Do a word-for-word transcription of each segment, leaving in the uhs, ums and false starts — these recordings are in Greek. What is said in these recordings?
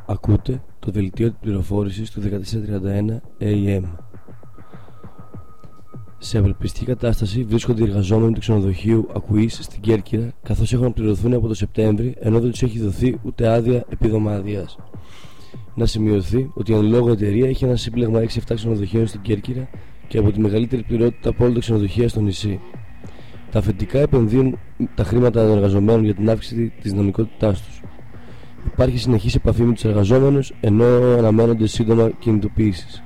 Ακούτε το δελτίο πληροφόρησης του δεκατέσσερα τριάντα ένα έι εμ. Σε απελπιστική κατάσταση βρίσκονται οι εργαζόμενοι του ξενοδοχείου Ακουής στην Κέρκυρα, καθώς έχουν πληρωθούν από το Σεπτέμβρη, ενώ δεν τους έχει δοθεί ούτε άδεια επιδομάδειας. Να σημειωθεί ότι η εν λόγω εταιρεία έχει ένα σύμπλεγμα έξι επτά ξενοδοχείων στην Κέρκυρα και από τη μεγαλύτερη πληρότητα από όλα τα ξενοδοχεία στο νησί. Τα αφεντικά επενδύουν τα χρήματα των εργαζομένων για την αύξηση της δυναμικότητάς τους. Υπάρχει συνεχής επαφή με τους εργαζόμενους, ενώ αναμένονται σύντομα κινητοποιήσεις.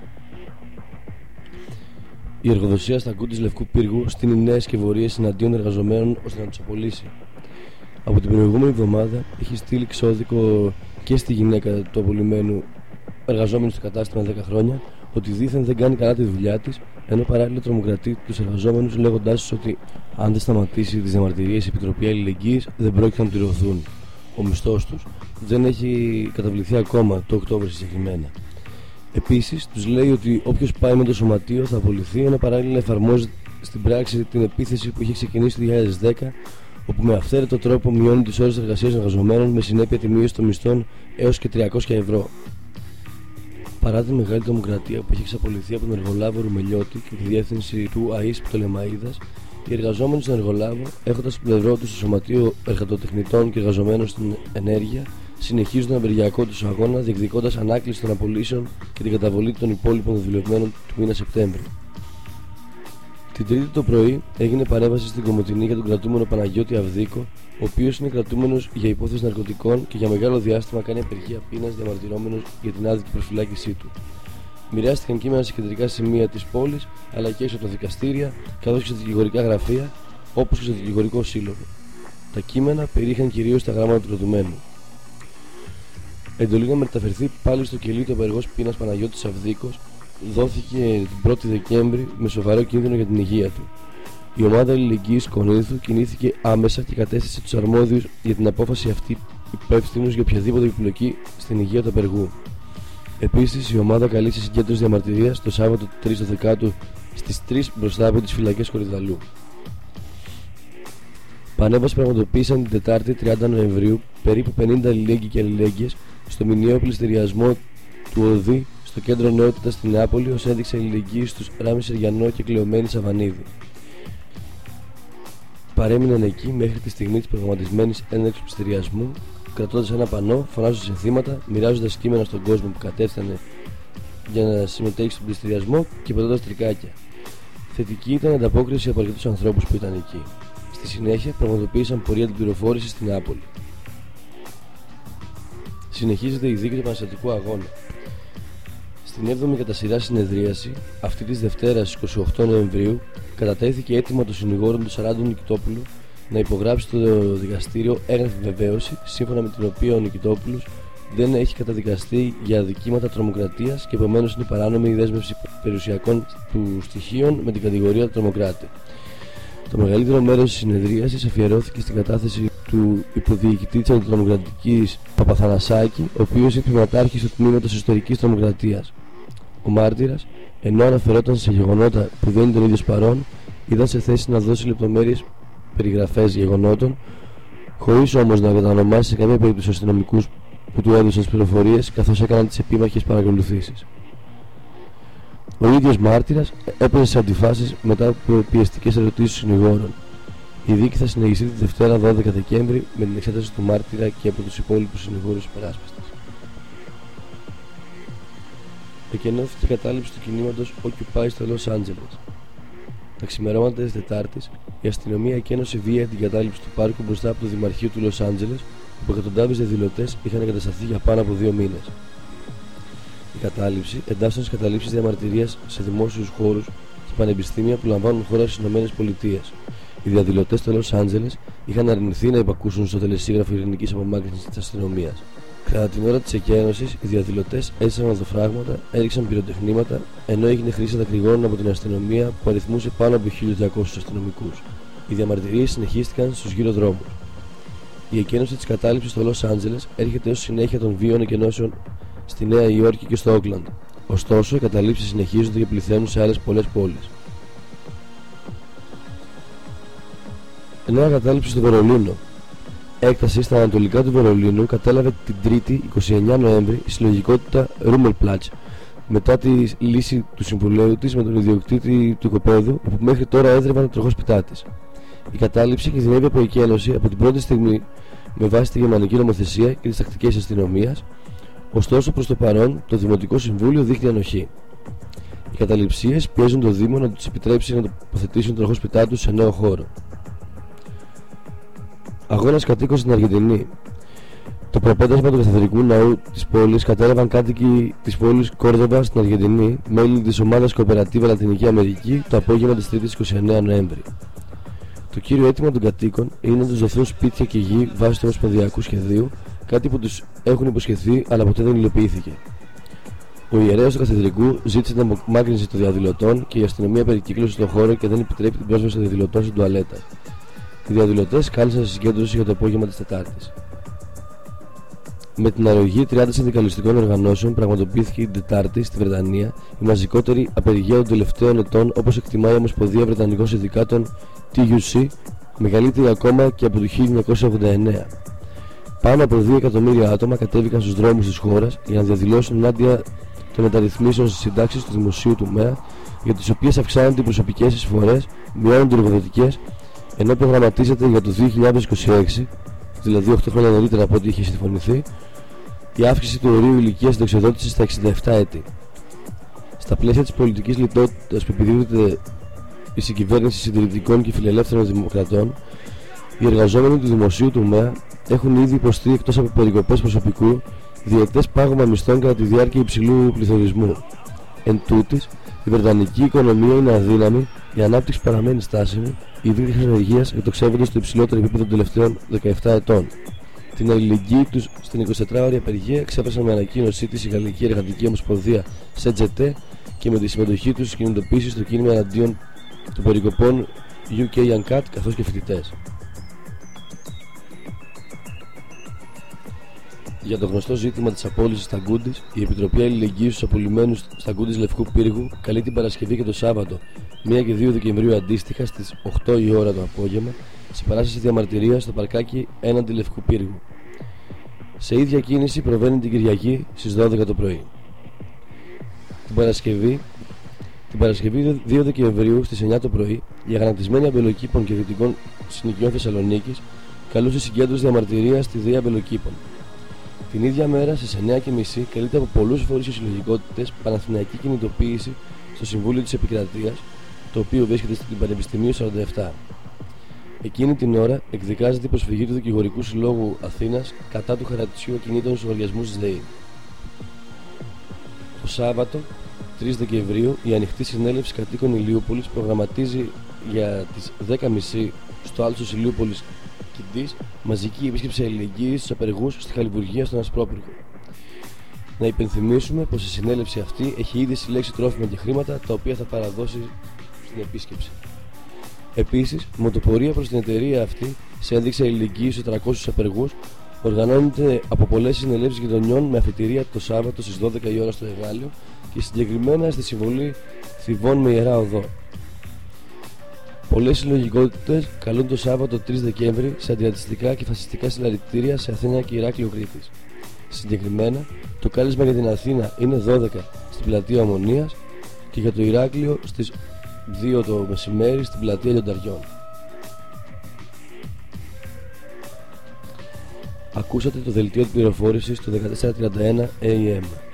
Η εργοδοσία στα γκου της Λευκού Πύργου στείνει νέες σκευωρίες εναντίον εργαζομένων ώστε να τους απολύσει. Από την προηγούμενη εβδομάδα έχει στείλει ξώδικο και στη γυναίκα του απολυμένου εργαζόμενου στο κατάστημα δέκα χρόνια ότι δήθεν δεν κάνει καλά τη δουλειά της, ενώ παράλληλα τρομοκρατεί τους εργαζόμενους λέγοντάς τους ότι αν δεν σταματήσει τις διαμαρτυρίες η Επιτροπή Αλληλεγγύης δεν πρόκειται να πληρωθούν. Ο μισθός τους δεν έχει καταβληθεί ακόμα το Οκτώβριο συγκεκριμένα. Επίσης, τους λέει ότι όποιος πάει με το σωματείο θα απολυθεί, ενώ παράλληλα εφαρμόζει στην πράξη την επίθεση που είχε ξεκινήσει το δύο χιλιάδες δέκα, όπου με αυθαίρετο τρόπο μειώνει τις ώρες εργασίας των εργαζομένων με συνέπεια τη μείωση των μισθών έως και τριακόσια ευρώ. Παρά τη μεγάλη τρομοκρατία που έχει εξαπολυθεί από τον εργολάβο Ρουμελιώτη και τη διεύθυνση του ΑΙΣ Πτολεμαΐδας, οι εργαζόμενοι στον εργολάβο, έχοντας στο πλευρό τους το Σωματείο Εργατοτεχνητών και Εργαζομένων στην Ενέργεια, συνεχίζουν τον απεργιακό τους αγώνα, διεκδικώντας ανάκληση των απολύσεων και την καταβολή των υπόλοιπων δουλευμένων του μήνα Σεπτέμβρη. Την Τρίτη το πρωί έγινε παρέμβαση στην Κομοτηνή για τον κρατούμενο Παναγιώτη Αυδίκο, ο οποίος είναι κρατούμενος για υπόθεση ναρκωτικών και για μεγάλο διάστημα κάνει απεργία πείνας διαμαρτυρόμενος για την άδικη προφυλάκησή του. Μοιράστηκαν κείμενα σε κεντρικά σημεία της πόλης, αλλά και έξω από τα δικαστήρια, καθώς και στα δικηγορικά γραφεία, όπως και στο δικηγορικό σύλλογο. Τα κείμενα περιείχαν κυρίως τα γράμματα του κρατουμένου. Εντολή να μεταφερθεί πάλι στο κελί του απεργός πείνας Παναγιώτης Αυδίκος δόθηκε την πρώτη Δεκέμβρη με σοβαρό κίνδυνο για την υγεία του. Η ομάδα αλληλεγγύης Κονίδου κινήθηκε άμεσα και κατέστησε τους αρμόδιους για την απόφαση αυτή υπεύθυνους για οποιαδήποτε επιπλοκή στην υγεία του απεργού. Επίσης, η ομάδα καλεί σε συγκέντρωση διαμαρτυρίας το Σάββατο τρεις του δεκάτου στις τρεις μπροστά από τις φυλακές Κορυδαλού. Πανέβαση πραγματοποίησαν την Τετάρτη τριάντα Νοεμβρίου περίπου πενήντα αλληλέγγυοι και αλληλέγγυες στο μηνιαίο πληστηριασμό του ΟΔΗ στο κέντρο νεότητας στην Νεάπολη ως ένδειξη αλληλεγγύης στους Ράμι Σεριανό και Κλεωμένη Σαβανίδη. Παρέμειναν εκεί μέχρι τη στιγμή της προγραμματισμένης έναρξης πληστηριασμού, κρατώντας ένα πανό, φωνάζοντας σε θύματα, μοιράζοντας κείμενα στον κόσμο που κατέφτανε για να συμμετέχει στον πληστηριασμό και πετώντας τρικάκια. Θετική ήταν η ανταπόκριση από αρκετούς ανθρώπους που ήταν εκεί. Στη συνέχεια πραγματοποίησαν πορεία την πληροφόρηση στην Νεάπολη. Συνεχίζεται η δίκη του επαναστατικού αγώνα. Στην έβδομη κατά σειρά συνεδρίαση, αυτή της Δευτέρας εικοστή ογδόη Νοεμβρίου, κατατέθηκε αίτημα των συνηγόρων του Σαράντου Νικητόπουλου να υπογράψει το δικαστήριο έγγραφη βεβαίωση, σύμφωνα με την οποία ο Νικητόπουλος δεν έχει καταδικαστεί για αδικήματα τρομοκρατίας και επομένως είναι παράνομη η δέσμευση περιουσιακών του στοιχείων με την κατηγορία τρομοκράτη. Το μεγαλύτερο μέρος της συνεδρίασης αφιερώθηκε στην κατάθεση του υποδιοικητή της αντιτρομοκρατικής Παπαθανασάκη, ο οποίος είναι priματάρχης του τμήματος ιστορικής τρομοκρατίας. Ο μάρτυρας, ενώ αναφερόταν σε γεγονότα που δεν ήταν ίδιος παρόν, ήταν σε θέση να δώσει λεπτομέρειες περιγραφές γεγονότων, χωρίς όμως να κατανομάσει σε καμία περίπτωση τους αστυνομικούς που του έδωσαν τις πληροφορίες, καθώς έκαναν τις επίμαχες παρακολουθήσεις. Ο ίδιος μάρτυρας έπαιζε σε αντιφάσεις μετά από πιεστικές ερωτήσεις των συνηγόρων. Η δίκη θα συνεχιστεί τη Δευτέρα δώδεκα Δεκέμβρη με την εξέταση του μάρτυρα και από τους υπόλοιπους συνηγόρους υπεράσπιστες. Εκενώθηκε η κατάληψη του κινήματος Occupy στο Λος Άντζελες. Τα ξημερώματα της Τετάρτης, η αστυνομία εκένωσε βία την κατάληψη του πάρκου μπροστά από το Δημαρχείο του Λος Άντζελες, όπου εκατοντάδες διαδηλωτές είχαν εγκατασταθεί για πάνω από δύο μήνες. Η κατάληψη εντάσσεται στις καταλήψεις διαμαρτυρίας σε δημόσιους χώρους και πανεπιστήμια που λαμβάνουν χώρα στις ΗΠΑ. Οι διαδηλωτές στο Λος Άντζελες είχαν αρνηθεί να υπακούσουν στο τελεσίγραφο ειρηνικής απομάκρυνσης της αστυνομίας. Κατά την ώρα της εκένωσης, οι διαδηλωτές έστειλαν οδοφράγματα, έριξαν πυροτεχνήματα, ενώ έγινε χρήση δακρυγόνων από την αστυνομία που αριθμούσε πάνω από χίλιους διακόσιους αστυνομικούς. Οι διαμαρτυρίες συνεχίστηκαν στους γύρω δρόμους. Η εκένωση της κατάληψης στο Λος Άντζελες έρχεται ως συνέχεια των βίων εκενώσεων στη Νέα Υόρκη και στο Όκλαντ. Ωστόσο, οι καταλήψεις συνεχίζονται και πληθαίνουν σε άλλες πολλές πόλεις. Νέα κατάληψη στο Βερολίνο. έκταση στα ανατολικά του Βερολίνου κατέλαβε την Τρίτη εικοστή ενάτη Νοέμβρη η συλλογικότητα Ρούμελπλατς μετά τη λύση του συμβουλίου της με τον ιδιοκτήτη του οικοπαίδου, όπου μέχρι τώρα έδρευαν ο τροχός πιτάτης. Η κατάληψη κινδυνεύει από εκέλωση από την πρώτη στιγμή με βάση τη γερμανική νομοθεσία και τις τακτικές αστυνομίας, ωστόσο προς το παρόν το Δημοτικό Συμβούλιο δείχνει ανοχή. Οι καταληψίες πιέζουν το Δήμο να τους επιτρέψει να τοποθετήσουν τροχός πιτάτους σε νέο χώρο. Αγώνας κατοίκων στην Αργεντινή. Το προπέτασμα του καθεδρικού ναού της πόλης κατέλαβαν κάτοικοι της πόλης Κόρδοβα στην Αργεντινή, μέλη της ομάδας Κοοπερατίβα Λατινική Αμερική, το απόγευμα της Τρίτης εικοστή ενάτη Νοέμβρη. Το κύριο αίτημα των κατοίκων είναι να τους δοθούν σπίτια και γη βάσει του ομοσπονδιακού σχεδίου, κάτι που τους έχουν υποσχεθεί αλλά ποτέ δεν υλοποιήθηκε. Ο ιερέας του καθεδρικού ζήτησε την απομάκρυνση των διαδηλωτών και η αστυνομία περικύκλωσε στον χώρο και δεν επιτρέπει την πρόσβαση των διαδηλωτών στην τουαλέτα. Οι διαδηλωτές κάλεσαν σε συγκέντρωση για το απόγευμα της Τετάρτης. Με την αρρωγή τριάντα συνδικαλιστικών οργανώσεων πραγματοποιήθηκε την Τετάρτη στη Βρετανία η μαζικότερη απεργία των τελευταίων ετών, όπως εκτιμάει η Ομοσπονδία Βρετανικών Συνδικάτων τι γιου σι, μεγαλύτερη ακόμα και από το χίλια εννιακόσια ογδόντα εννέα. Πάνω από δύο εκατομμύρια άτομα κατέβηκαν στους δρόμους της χώρας για να διαδηλώσουν ενάντια των μεταρρυθμίσεων στις συντάξεις του δημοσίου τομέα, για τις οποίες αυξάνονται οι προσωπικές εισφορές, μειώνονται οι εργοδοτικές, ενώ προγραμματίζεται για το δύο χιλιάδες είκοσι έξι, δηλαδή οκτώ χρόνια νωρίτερα από ό,τι είχε συμφωνηθεί, η αύξηση του ορίου ηλικίας συνταξιοδότησης στα εξήντα επτά έτη. Στα πλαίσια της πολιτικής λιτότητας που επιδίδεται η συγκυβέρνηση συντηρητικών και φιλελεύθερων δημοκρατών, οι εργαζόμενοι του δημοσίου τομέα έχουν ήδη υποστεί, εκτός από περικοπές προσωπικού, διετές πάγωμα μισθών κατά τη διάρκεια υψηλού πληθωρισμού. Εν τούτης, η βρετανική οικονομία είναι αδύναμη, η ανάπτυξη παραμένει στάσιμη, οι δείκτες ανεργίας εκτοξεύονται στο υψηλότερο επίπεδο των τελευταίων δεκαεπτά ετών. Την αλληλεγγύη τους στην εικοσιτετράωρη απεργία εξέφρασαν με ανακοίνωσή της η Γαλλική Εργατική Ομοσπονδία σι τζι τι και με τη συμμετοχή τους στις κινητοποίησεις στο κίνημα εναντίον των περικοπών γιου κέι UNCAT καθώς και φοιτητές. Για το γνωστό ζήτημα της απόλυσης στα Γκούντις, η Επιτροπή Αλληλεγγύης στους απολυμμένους στα Γκούντις Λευκού Πύργου καλεί την Παρασκευή και το Σάββατο πρώτη και δύο Δεκεμβρίου αντίστοιχα στις οκτώ η ώρα το απόγευμα σε παράσταση διαμαρτυρίας στο παρκάκι έναντι Λευκού Πύργου. Σε ίδια κίνηση προβαίνει την Κυριακή στις δώδεκα το πρωί. Την Παρασκευή, την Παρασκευή δύο Δεκεμβρίου στις εννιά το πρωί, οι αγανακτισμένοι αμπελοκήπων και δυτικών συνοικιών Θεσσαλονίκης καλούν στη συγκέντρωση διαμαρτυρίας στη Δία Αμπελοκήπων. Την ίδια μέρα στις εννιά και μισή καλείται από πολλούς φορείς και συλλογικότητες παναθηναϊκή κινητοποίηση στο Συμβούλιο της Επικρατείας, το οποίο βρίσκεται στην Πανεπιστημίου σαράντα επτά. Εκείνη την ώρα εκδικάζεται η προσφυγή του Δικηγορικού Συλλόγου Αθήνας κατά του χαρακτηρισμού ακινήτων στους λογαριασμούς της ΔΕΗ. Το Σάββατο, τρεις Δεκεμβρίου, η Ανοιχτή Συνέλευση Κατοίκων Ηλιούπολης προγραμματίζει για τις δέκα και μισή στο Άλσος Ηλιούπολης Κιντής μαζική επίσκεψη αλληλεγγύης στους απεργούς στη Χαλιβουργία στον Ασπρόπυργο. Να υπενθυμίσουμε πως η συνέλευση αυτή έχει ήδη συλλέξει τρόφιμα και χρήματα τα οποία θα παραδώσει στην επίσκεψη. Επίσης, μοτοπορία προς την εταιρεία αυτή σε ένδειξη αλληλεγγύης στους τριακόσιους απεργούς οργανώνεται από πολλές συνελεύσεις γειτονιών με αφιτηρία το Σάββατο στις δώδεκα η ώρα στο Εγάλιο και συγκεκριμένα στη Συμβολή Θηβών με Ιερά Οδό. Πολλές συλλογικότητες καλούν το Σάββατο τρεις Δεκέμβρη σε αντιρατσιστικά και φασιστικά συλλαλητήρια σε Αθήνα και Ηράκλειο Κρήτης. Συγκεκριμένα, το κάλεσμα για την Αθήνα είναι δώδεκα στην πλατεία Ομονίας και για το Ηράκλειο στις δύο το μεσημέρι στην πλατεία Λιονταριών. Ακούσατε το δελτίο πληροφόρησης του δεκατέσσερα τριάντα ένα έι εμ.